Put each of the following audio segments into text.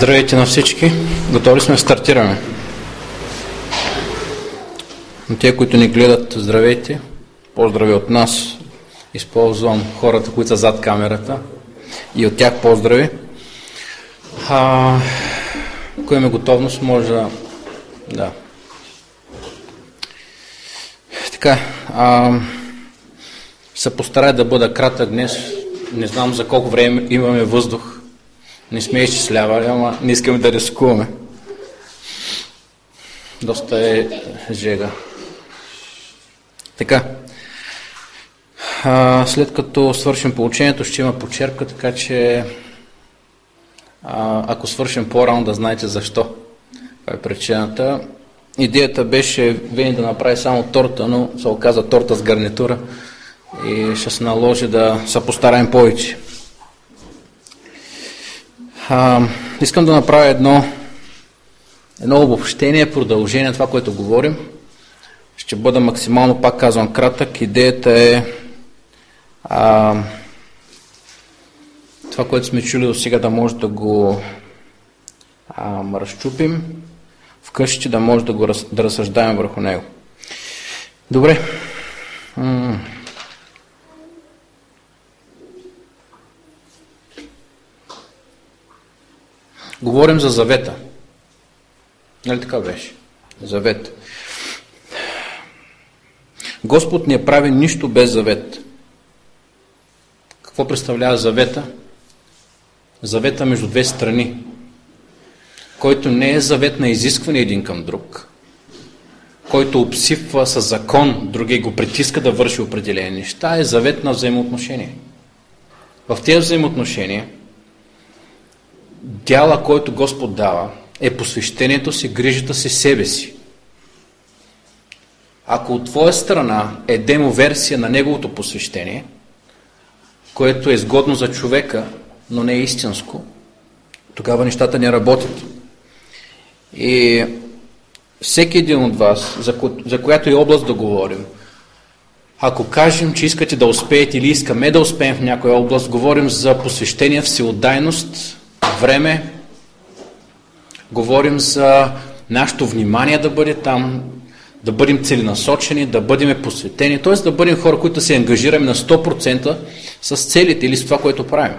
Здравейте на всички! Готови сме да стартираме. На тези, които ни гледат, здравейте! Поздрави от нас. Използвам хората, които са зад камерата. И от тях поздрави. Ако имаме готовност, може да... Така, се постарая да бъда кратък днес. Не знам за колко време имаме въздух. Не сме изчислявали, ама не искаме да рискуваме. Доста е жега. Така. След като свършим поучението, ще има почерпка, така че ако свършим по-рано, да знаете защо. Това е причината. Идеята беше Вени да направи само торта, но се оказа торта с гарнитура и ще се наложи да се постараем повече. Искам да направя едно обобщение, продължение на това, което говорим. Ще бъда максимално, пак казвам, кратък. Идеята е това, което сме чули до сега, да може да го разчупим вкъщи, да може да разсъждаем върху него. Добре. Говорим за завета. Нали така беше? Завет. Господ не прави нищо без завет. Какво представлява завета? Завета между две страни, който не е завет на изискване един към друг, който обсипва със закон другия, го притиска да върши определени неща, е завет на взаимоотношения. В тези взаимоотношения дяла, който Господ дава, е посвещението си, грижата си, себе си. Ако от твоя страна е демоверсия на неговото посвещение, което е изгодно за човека, но не е истинско, тогава нещата не работят. И всеки един от вас, за която и област да говорим, ако кажем, че искате да успеете или искаме да успеем в някоя област, говорим за посвещение, всеотдайност, време, говорим за нашето внимание да бъде там, да бъдем целенасочени, да бъдем посветени, т.е. да бъдем хора, които се ангажираме на 100% с целите или с това, което правим.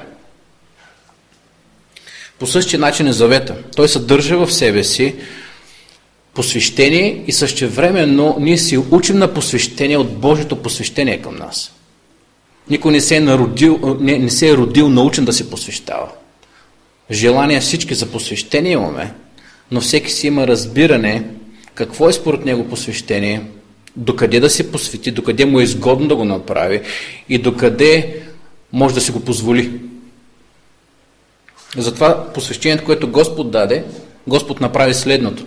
По същия начин е завета. Той съдържа в себе си посвещение и същевременно ние си учим на посвещение от Божието посвещение към нас. Никой не се е родил научен да се посвещава. Желание всички за посвещение имаме, но всеки си има разбиране какво е според него посвещение, докъде да се посвети, докъде му е изгодно да го направи и докъде може да си го позволи. Затова посвещението, което Господ даде, Господ направи следното.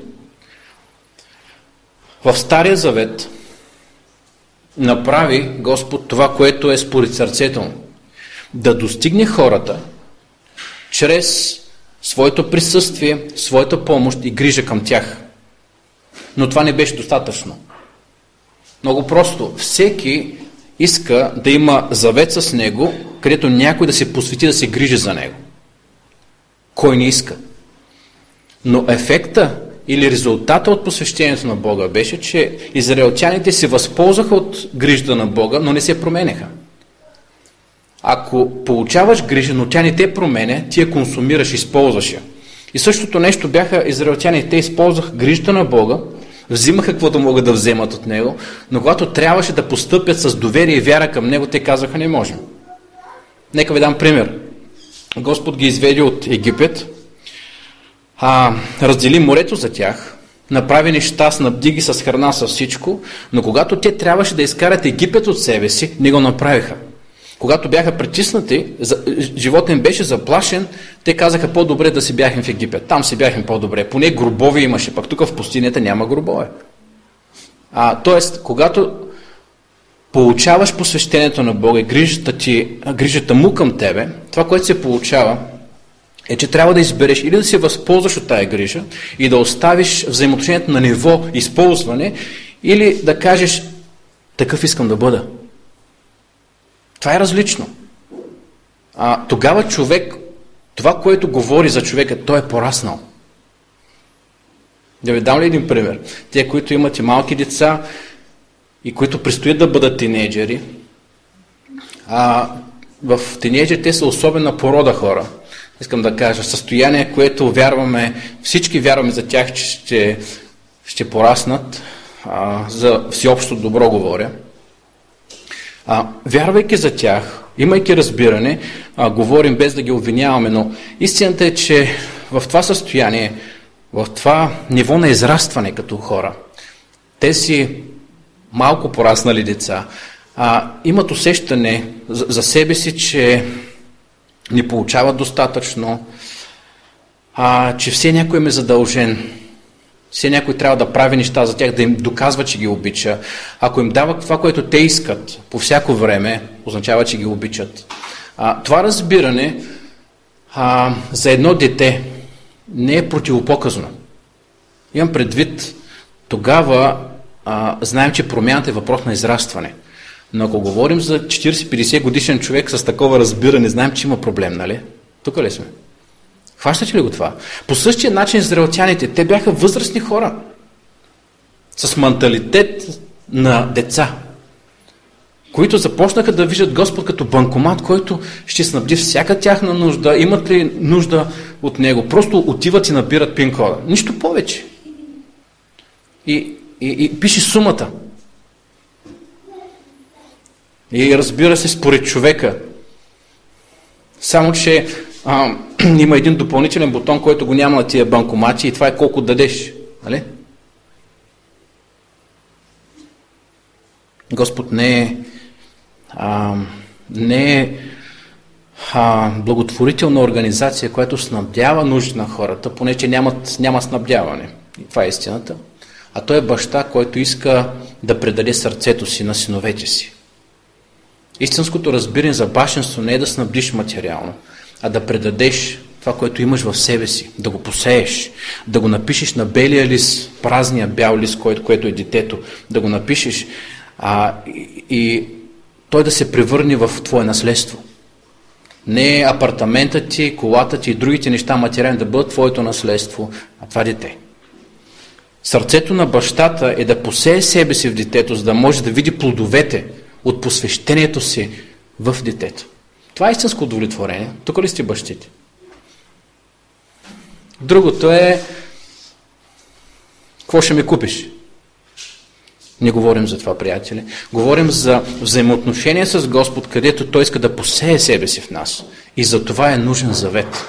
В Стария Завет направи Господ това, което е според сърцето му. Да достигне хората чрез своето присъствие, своята помощ и грижа към тях. Но това не беше достатъчно. Много просто. Всеки иска да има завет с него, където някой да се посвети, да се грижи за него. Кой не иска? Но ефекта или резултата от посвещението на Бога беше, че израелтяните се възползваха от грижата на Бога, но не се променяха. Ако получаваш грижа, но тя не те променя, ти я консумираш, използваш я. И същото нещо бяха израелтяни. Те използваха грижата на Бога, взимаха каквото могат да вземат от Него, но когато трябваше да постъпят с доверие и вяра към Него, те казаха: не можем. Нека ви дам пример. Господ ги изведе от Египет, раздели морето за тях, направи неща, снабди ги с храна, с всичко, но когато те трябваше да изкарат Египет от себе си, не го направиха. Когато бяха притиснати, животът им беше заплашен, те казаха: по-добре да си бяхем в Египет. Там си бяхем по-добре. Поне гробове имаше, пък тук в пустинята няма гробове. Тоест, когато получаваш посвещението на Бога и грижата му към тебе, това, което се получава, е, че трябва да избереш или да се възползваш от тая грижа и да оставиш взаимоотношението на ниво използване, или да кажеш: такъв искам да бъда. Това е различно. Тогава човек Това, което говори за човека, той е пораснал. Да ви дам ли един пример? Те, които имат и малки деца и които предстоят да бъдат тинейджери, в тинейджери те са особена порода хора. Искам да кажа, състояние, което всички вярваме за тях, че ще пораснат, за всеобщо добро говоря. Вярвайки за тях, имайки разбиране, говорим без да ги обвиняваме, но истината е, че в това състояние, в това ниво на израстване като хора, тези малко пораснали деца имат усещане за себе си, че не получават достатъчно, че все някой им е задължен, все някой трябва да прави неща за тях, да им доказва, че ги обича. Ако им дава това, което те искат по всяко време, означава, че ги обичат. Това разбиране за едно дете не е противопоказно. Имам предвид, тогава знаем, че промяната е въпрос на израстване. Но ако говорим за 40-50 годишен човек с такова разбиране, знаем, че има проблем, нали? Тук ли сме? Хващате ли го това? По същия начин израелтяните, те бяха възрастни хора с менталитет на деца, които започнаха да виждат Господ като банкомат, който ще снабди всяка тяхна нужда. Имат ли нужда от Него? Просто отиват и набират пин-кода. Нищо повече. И пише сумата. И разбира се, според човека. Само, че има един допълнителен бутон, който го няма на тия банкомати, и това е колко дадеш. Нали? Господ не е благотворителна организация, която снабдява нужди на хората, понеже няма снабдяване. И това е истината. А той е баща, който иска да предаде сърцето си на синовете си. Истинското разбиране за бащинство не е да снабдиш материално, а да предадеш това, което имаш в себе си, да го посееш, да го напишеш на белия лист, празния бял лист, което е детето, да го напишеш и той да се превърне в твое наследство. Не апартаментът ти, колата ти и другите неща материални да бъдат твоето наследство, а това дете. Сърцето на бащата е да посее себе си в детето, за да може да види плодовете от посвещението си в детето. Това е истинско удовлетворение. Тук ли сте бащите? Другото е, какво ще ми купиш? Не говорим за това, приятели. Говорим за взаимоотношение с Господ, където Той иска да посее себе си в нас. И за това е нужен завет.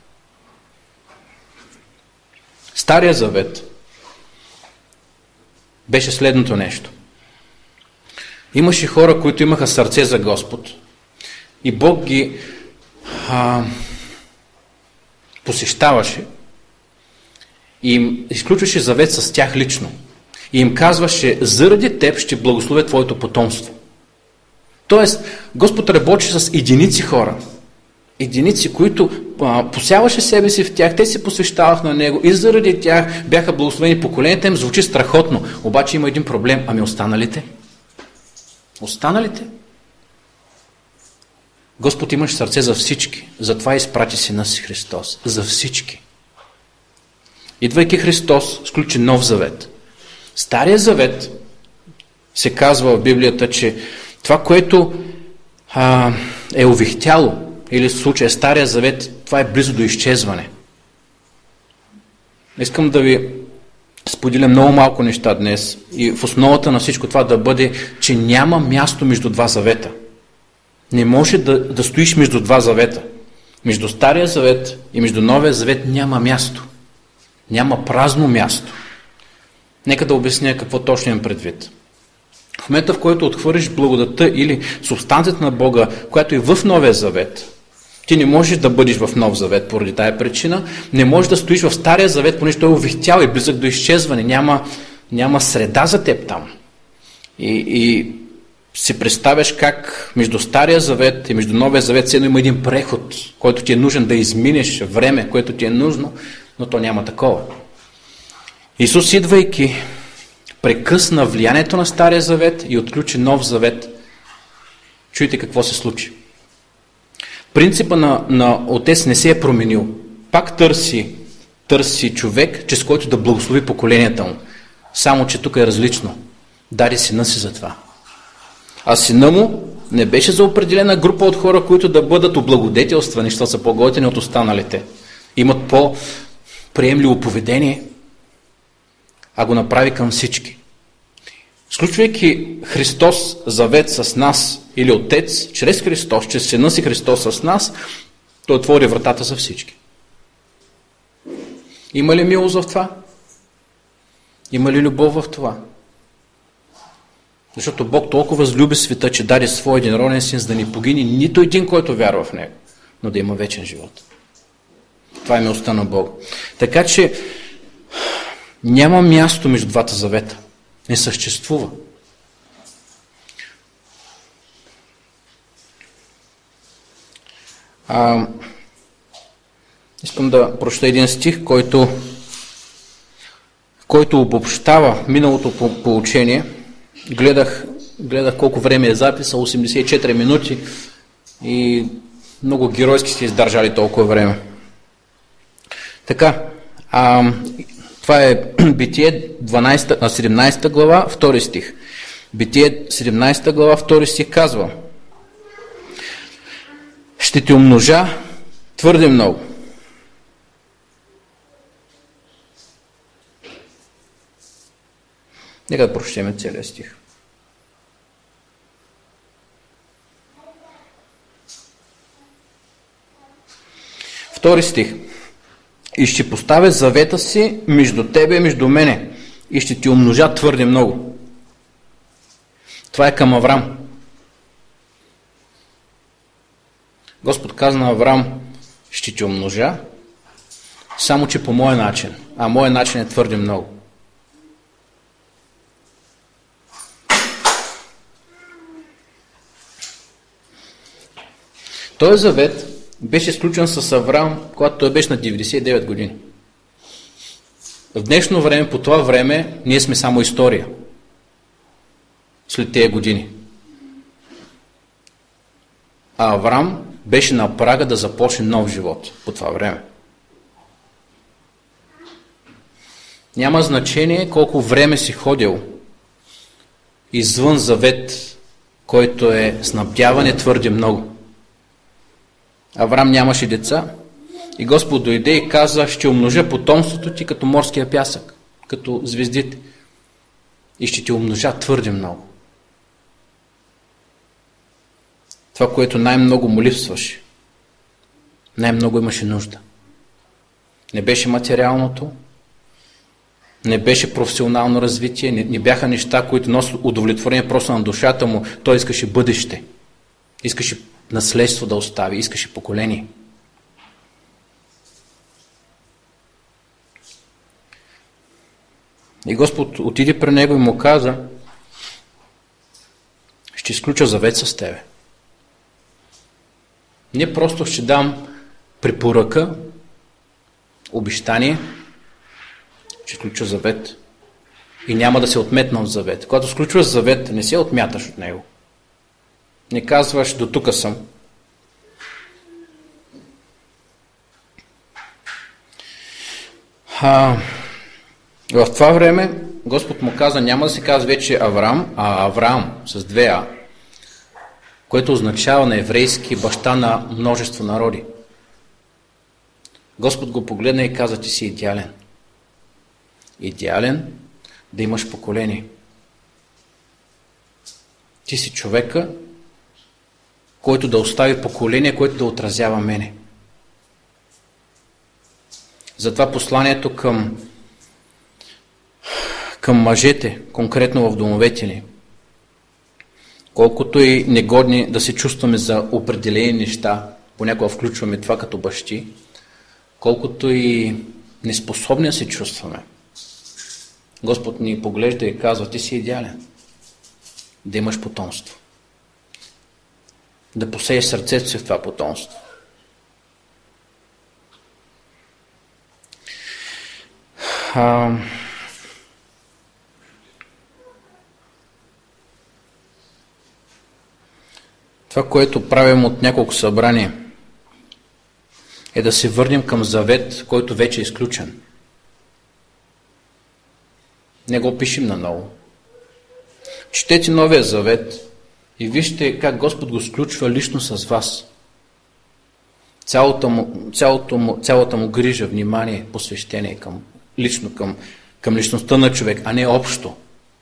Стария завет беше следното нещо. Имаше хора, които имаха сърце за Господ. И Бог ги посещаваше и им изключваше завет с тях лично. И им казваше, заради теб ще благословя твоето потомство. Тоест, Господ работи с единици хора. Единици, които посяваше себе си в тях, те се посвещаваха на Него и заради тях бяха благословени. Поколенията им звучи страхотно. Обаче има един проблем. Ами останалите? Останалите? Господ имаше сърце за всички. Затова изпрати Сина си Христос. За всички. Идвайки Христос, сключи нов завет. Стария завет се казва в Библията, че това, което е увихтяло, или в случая Стария завет, това е близо до изчезване. Искам да ви споделя много малко неща днес и в основата на всичко това да бъде, че няма място между два завета. Не може да стоиш между два завета. Между Стария завет и между Новия завет няма място. Няма празно място. Нека да обясня какво точно имам предвид. В момента, в който отхвърлиш благодата или субстанцията на Бога, която е в Новия завет, ти не можеш да бъдеш в Нов завет поради тая причина, не можеш да стоиш в Стария завет, понеже той е увихтял и близък до изчезване. Няма среда за теб там. И си представяш как между Стария завет и между Новия завет седно има един преход, който ти е нужен да изминеш време, което ти е нужно, но то няма такова. Исус, идвайки, прекъсна влиянието на Стария завет и отключи Нов завет. Чуйте какво се случи. Принципа на Отец не се е променил. Пак търси човек, чрез който да благослови поколенията му. Само, че тук е различно. Даде сина си за това. А сина му не беше за определена група от хора, които да бъдат облагодетелствани, защото са по-готини от останалите. Имат по-приемливо поведение, а го направи към всички. Сключвайки Христос завет с нас, или Отец, чрез Христос, чрез Сина си Христос с нас, Той отвори вратата за всички. Има ли милост в това? Има ли любов в това? Защото Бог толкова възлюби света, че даде своя единороден син, за да ни погине нито един, който вярва в Него, но да има вечен живот. Това е милостта на Бог. Така че няма място между двата завета. Не съществува. Искам да прочета един стих, който обобщава миналото поучение. Гледах колко време е записа, 84 минути и много геройски сте издържали толкова време. Така, това е Битие 17 глава, 2 стих. Битие 17 глава, 2 стих казва: ще ти умножа твърде много. Нека да прочетем целия стих. Втори стих. И ще поставя завета си между тебе и между мене и ще ти умножа твърде много. Това е към Аврам. Господ каза на Аврам: ще ти умножа, само че по моя начин. А моя начин е твърде много. Този завет беше сключен с Аврам, когато той беше на 99 години. В днешно време, по това време, ние сме само история. След тези години. А Аврам беше на прага да започне нов живот по това време. Няма значение колко време си ходил извън завет, който е снабдяване твърде много. Аврам нямаше деца и Господ дойде и каза: ще умножа потомството ти като морския пясък, като звездите. И ще ти умножа твърде много. Това, което най-много му липсваше, най-много имаше нужда. Не беше материалното, не беше професионално развитие, не бяха неща, които носят удовлетворение просто на душата му. Той искаше бъдеще, искаше наследство да остави, искаше поколение. И Господ отиде при него и му каза: ще изключа завет с тебе. Не просто ще дам препоръка, обещание, ще изключа завет и няма да се отметна от завет. Когато сключваш завет, не се отмяташ от него. Не казваш: до тука съм. В това време Господ му каза: няма да се казва вече Авраам, а Авраам с 2 което означава на еврейски баща на множество народи. Господ го погледна и каза: ти си идеален. Идеален да имаш поколение. Ти си човека, който да остави поколение, което да отразява мене. Затова посланието към мъжете, конкретно в домовете ни, колкото и негодни да се чувстваме за определени неща, понякога включваме това като бащи, колкото и неспособни да се чувстваме, Господ ни поглежда и казва: ти си идеален. Да имаш потомство. Да посееш сърцето си в това потомство. Това, което правим от няколко събрания, е да се върнем към завет, който вече е изключен. Не го пишем наново. Четете Новия завет и вижте как Господ го сключва лично с вас. Цялата му грижа, внимание, посвещение към личността на човек, а не общо.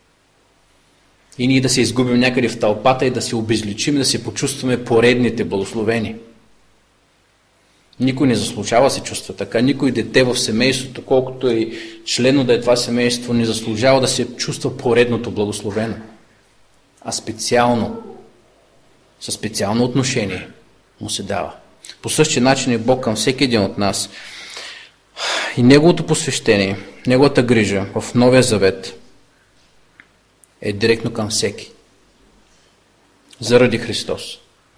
И ние да се изгубим някъде в тълпата и да се обезличим, да се почувстваме поредните благословени. Никой не заслужава да се чувства така. Никой дете в семейството, колкото и члено да е това семейство, не заслужава да се чувства поредното благословено. А специално, със специално отношение му се дава. По същия начин е Бог към всеки един от нас. И Неговото посвещение, Неговата грижа в Новия завет е директно към всеки. Заради Христос.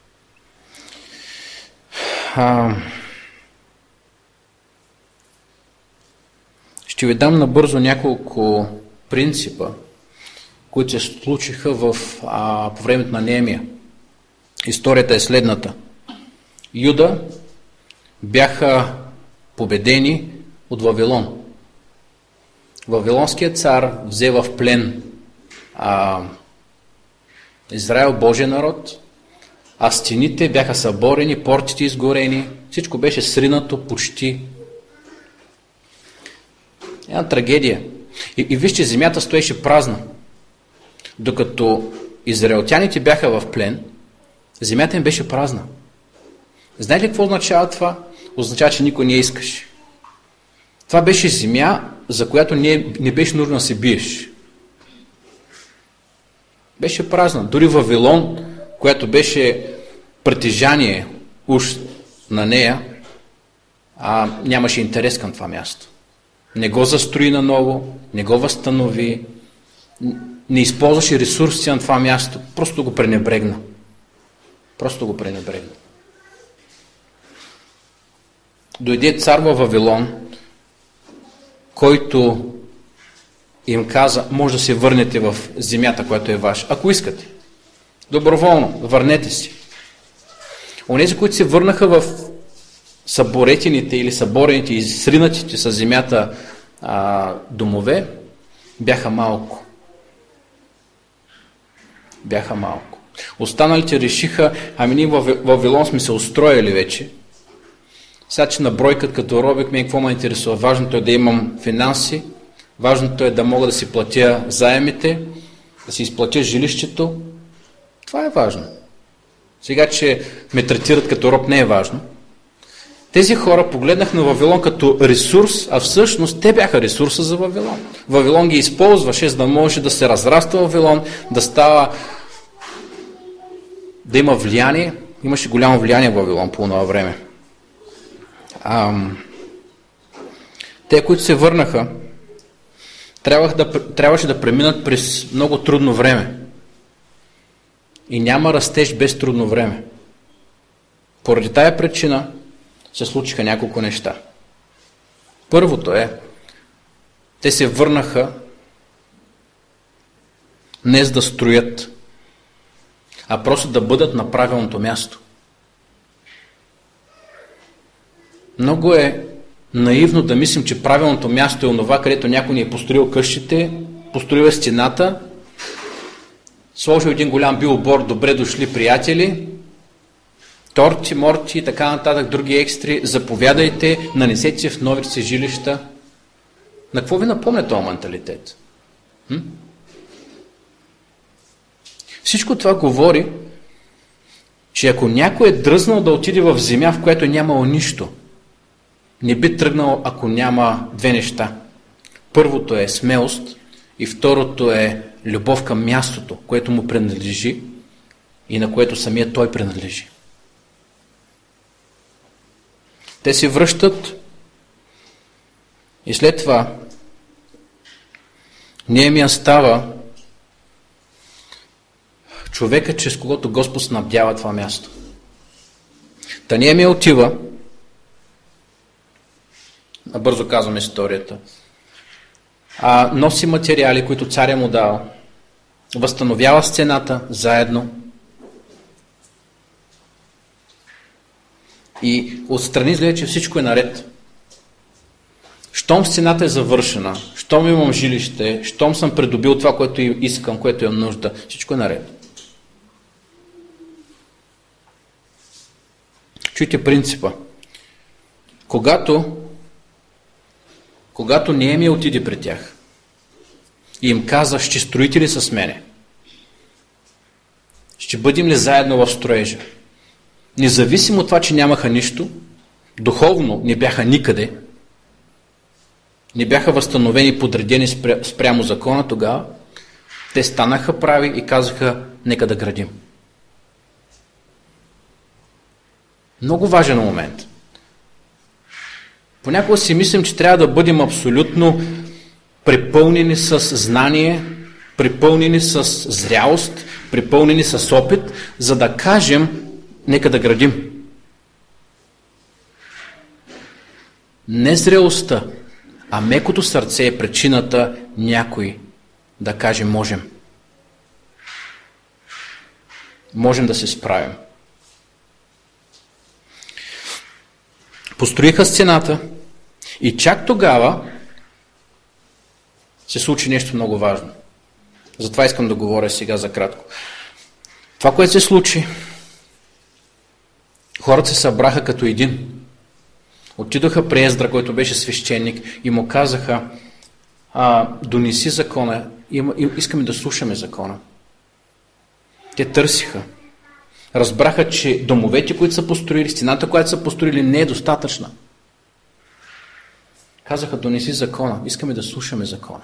Ще ви дам набързо няколко принципа, които се случиха по времето на Неемия. Историята е следната. Юда бяха победени от Вавилон. Вавилонският цар взе в плен Израел, Божия народ, а стените бяха съборени, портите изгорени, всичко беше сринато почти. Една трагедия. И вижте, земята стоеше празна. Докато израелтяните бяха в плен, земята им беше празна. Знаете ли какво означава това? Означава, че никой не я искаше. Това беше земя, за която не беше нужно да се биеш. Беше празна. Дори Вавилон, която беше притежание уж на нея, нямаше интерес към това място. Не го застрои наново, не го възстанови, не използваше ресурсите на това място, просто го пренебрегна. Дойде цар във Вавилон, който им каза, може да се върнете в земята, която е ваша, ако искате. Доброволно, върнете се. Онези, които се върнаха в съборетените или съборените и сринатите с земята домове, бяха малко. Останалите решиха, ние в Вавилон сме се устроили вече. Сега, че набройкат като робик, мен какво ме интересува? Важното е да имам финанси, важното е да мога да си платя заемите, да си изплатя жилището. Това е важно. Сега, че ме третират като роб, не е важно. Тези хора погледнах на Вавилон като ресурс, а всъщност те бяха ресурса за Вавилон. Вавилон ги използваше, за да може да се разраства Вавилон, да има влияние. Имаше голямо влияние в Вавилон по това време. Те, които се върнаха, трябваше да преминат през много трудно време. И няма растеж без трудно време. Поради тая причина се случиха няколко неща. Първото е, те се върнаха не за да строят, а просто да бъдат на правилното място. Много е наивно да мислим, че правилното място е онова, където някой ни е построил къщите, построил е стената, сложил един голям билборд, добре дошли приятели, торти, морти и така нататък, други екстри, заповядайте, нанесете се в новите си жилища. На какво ви напомня този менталитет? Всичко това говори, че ако някой е дръзнал да отиде в земя, в която нямало нищо, не би тръгнал, ако няма две неща. Първото е смелост и второто е любов към мястото, което му принадлежи и на което самия той принадлежи. Те се връщат и след това Неемия става човека, чрез когото Господ снабдява това място. Та Неемия отива, бързо казвам историята, носи материали, които царя му дава, възстановява стената заедно и отстрани изглежда, че всичко е наред. Щом стената е завършена, щом имам жилище, щом съм придобил това, което искам, което имам нужда, всичко е наред. Чуйте принципа. Когато Неемия отиде при тях и им каза, ще строите ли с мене? Ще бъдем ли заедно в строежа? Независимо от това, че нямаха нищо, духовно не бяха никъде, не бяха възстановени, подредени спрямо закона, тогава те станаха прави и казаха, нека да градим. Много важен момент. Понякога си мислим, че трябва да бъдем абсолютно препълнени с знание, препълнени с зрялост, препълнени с опит, за да кажем, нека да градим. Не зрелостта, а мекото сърце е причината някой да каже можем. Можем да се справим. Построиха стената и чак тогава се случи нещо много важно. Затова искам да говоря сега за кратко. Това, което се случи, хората се събраха като един. Отидоха при Ездра, който беше свещеник, и му казаха, донеси закона, искаме да слушаме закона. Те търсиха. Разбраха, че домовете, които са построили, стената, която са построили, не е достатъчна. Казаха, донеси закона, искаме да слушаме закона.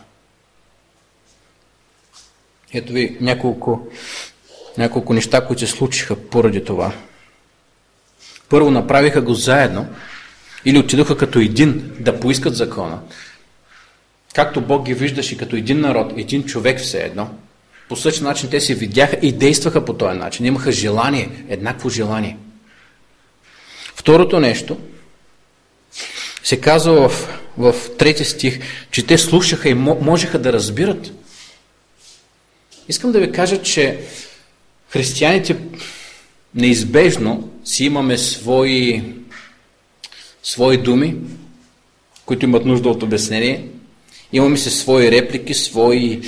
Ето ви няколко неща, които се случиха поради това. Първо, направиха го заедно, или отидоха като един да поискат закона. Както Бог ги виждаше като един народ, един човек все едно, по същия начин те се видяха и действаха по този начин. Имаха желание, еднакво желание. Второто нещо се казва в 3 стих, че те слушаха и можеха да разбират. Искам да ви кажа, че християните неизбежно си имаме свои думи, които имат нужда от обяснение. Имаме си свои реплики, свои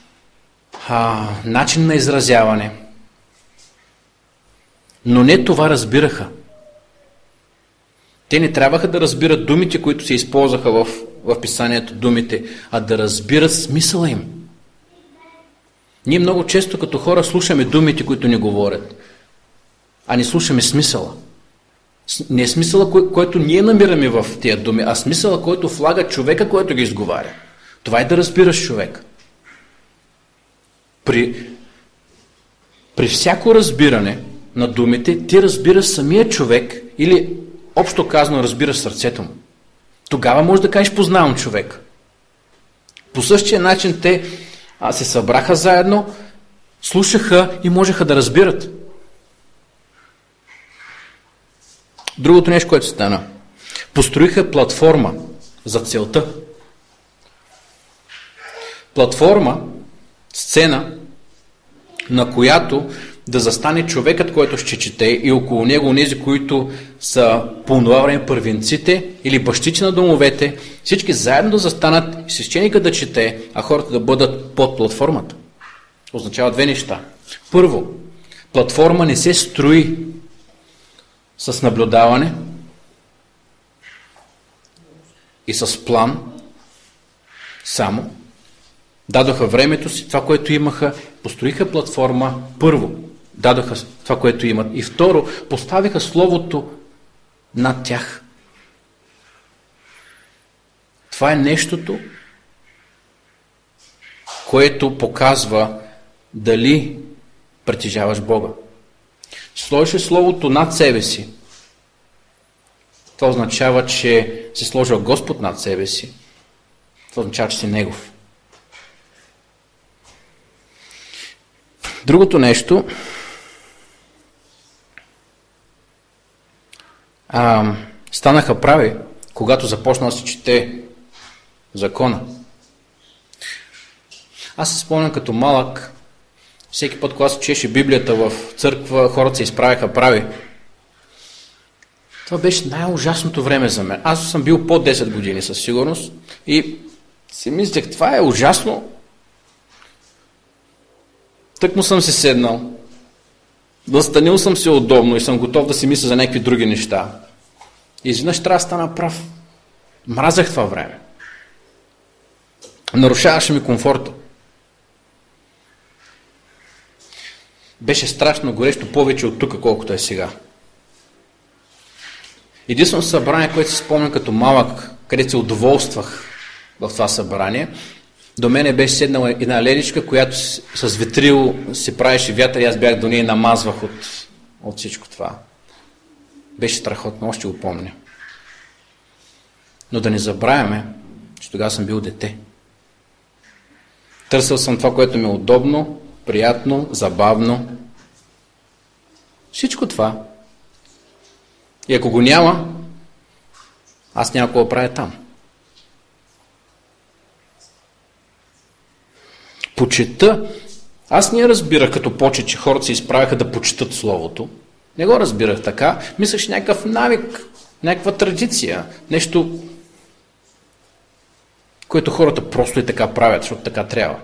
начин на изразяване. Но не това разбираха. Те не трябваха да разбират думите, които се използваха в писанието, думите, а да разбират смисъла им. Ние много често като хора слушаме думите, които ни говорят, а не слушаме смисъла. Не е смисъла, който ние намираме в тия думи, а смисъла, който влага човека, който ги изговаря. Това е да разбираш човек. При всяко разбиране на думите, ти разбираш самия човек или общо казано разбираш сърцето му. Тогава можеш да кажеш познавам човек. По същия начин те се събраха заедно, слушаха и можеха да разбират. Другото нещо, което стана. Построиха платформа за целта. Платформа, сцена, на която да застане човекът, който ще чете, и около него онези, които са по това време първенците или бащите на домовете, всички заедно да застанат, свещеника да чете, а хората да бъдат под платформата. Означава 2 неща. Първо, платформа не се строи с наблюдаване и с план само. Дадоха времето си, това, което имаха, построиха платформа, първо, дадоха това, което имат, и второ, поставиха Словото над тях. Това е нещото, което показва дали притежаваш Бога. Сложиш Словото над себе си. Това означава, че си сложил Господ над себе си. Това означава, че си Негов. Другото нещо, станаха прави, когато започна да се чете закона. Аз се спомням като малък, всеки път, когато се чеше Библията в църква, хората се изправяха прави. Това Това беше най-ужасното време за мен. Аз съм бил по 10 години със сигурност и си мислех, това е ужасно. Тъкмо съм се седнал, настанил съм се удобно и съм готов да си мисля за някакви други неща. И изведнъж трябва да стана прав. Мразах това време. Нарушаваше ми комфорта. Беше страшно горещо, повече от тук, колкото е сега. Единственото събрание, което си спомням като малък, където се удоволствах в това събрание, до мене беше седнала една ледичка, която с ветрил се правеше вятър и аз бях до нея и намазвах от всичко това. Беше страхотно, още го помня. Но да не забравяме, че тогава съм бил дете. Търсил съм това, което ми е удобно, приятно, забавно. Всичко това. И ако го няма, аз няма какво правя там. Почета, аз не разбирах като почет, че хората се изправяха да почитат Словото. Не го разбирах така. Мислех, че някакъв навик, някаква традиция, нещо, което хората просто и така правят, защото така трябва.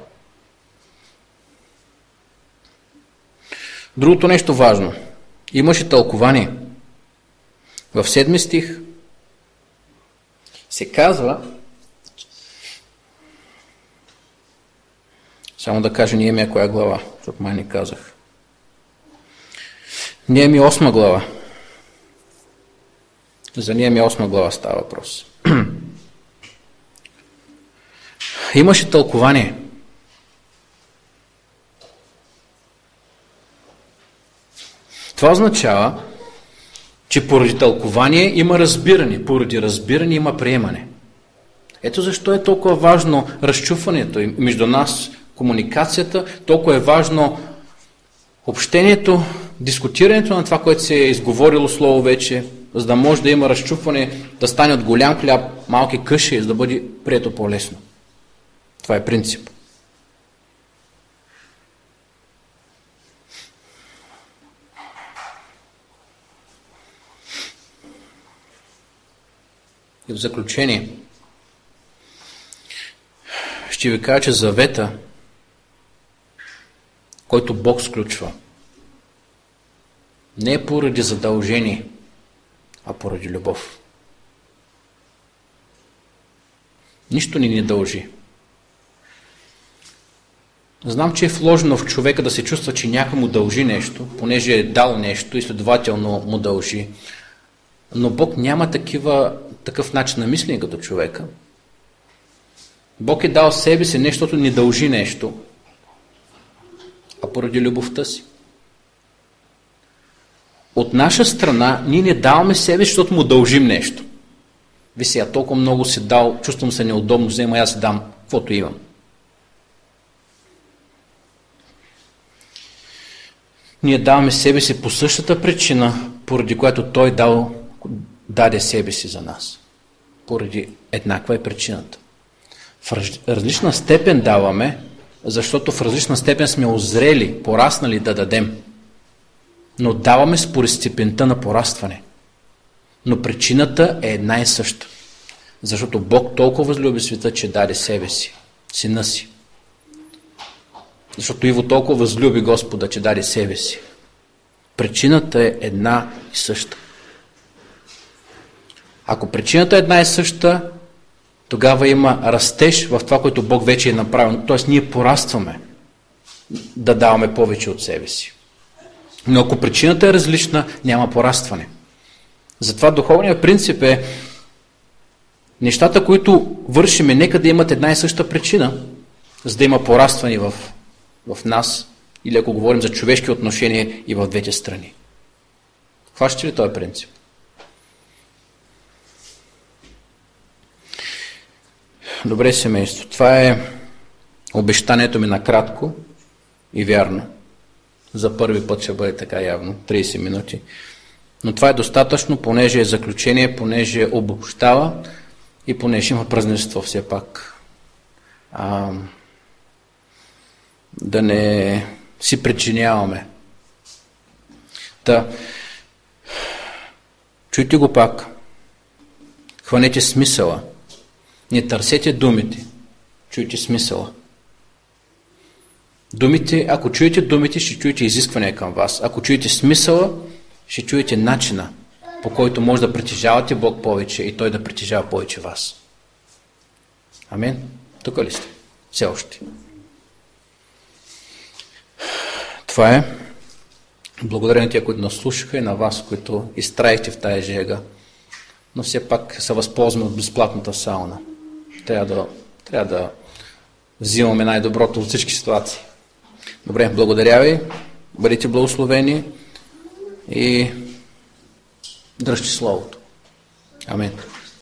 Другото нещо важно. Имаше тълкование. В 7 стих се казва, само да кажа Неемия коя глава, защото май не казах. Неемия 8 глава. За Неемия 8 глава става въпрос. Имаше тълкование. Това означава, че поради тълкование има разбиране, поради разбиране има приемане. Ето защо е толкова важно разчупването между нас, комуникацията, толкова е важно общението, дискутирането на това, което се е изговорило слово вече, за да може да има разчупване, да стане от голям хляб, малки къши, за да бъде прието по-лесно. Това е принцип. И в заключение, ще ви кажа, че завета, който Бог сключва, не е поради задължение, а поради любов. Нищо ни не дължи. Знам, че е вложено в човека да се чувства, че някой му дължи нещо, понеже е дал нещо и следователно му дължи. Но Бог няма такъв начин на мислене като човека. Бог е дал себе си не защото ни дължи нещо, а поради любовта си. От наша страна ние не даваме себе си, защото му дължим нещо. Ви сега толкова много си дал, чувствам се неудобно, взема аз си дам, каквото имам. Ние даваме себе си по същата причина, поради която Той даде себе си за нас. Поради еднаква е причината. В различна степен даваме, защото в различна степен сме озрели, пораснали да дадем. Но даваме според степента на порастване. Но причината е една и съща. Защото Бог толкова възлюби света, че даде себе си, сина си. Защото Иво толкова възлюби Господа, че даде себе си. Причината е една и съща. Ако причината е една и съща, тогава има растеж в това, което Бог вече е направил. Тоест ние порастваме да даваме повече от себе си. Но ако причината е различна, няма порастване. Затова духовният принцип е нещата, които вършиме, нека да имат една и съща причина, за да има порастване в нас, или ако говорим за човешки отношения и в двете страни. Хващате ли този принцип? Добре, семейство. Това е обещанието ми накратко и вярно. За първи път ще бъде така явно, 30 минути. Но това е достатъчно, понеже е заключение, понеже обобщава и понеже има празненство все пак. Да не си причиняваме. Чуйте го пак. Хванете смисъла. Не търсете думите. Чуйте смисъла. Думите, ако чуете думите, ще чуете изисквания към вас. Ако чуете смисъла, ще чуете начина, по който може да притежавате Бог повече и Той да притежава повече вас. Амин. Тук ли сте? Все още. Това е. Благодаря на тия, които нас слушаха, и на вас, които изтраихте в тая жега. Но все пак се възползваме от безплатната сауна. Трябва да взимаме най-доброто от всички ситуации. Добре, благодаря ви. Бъдете благословени и дръжте Словото. Амин.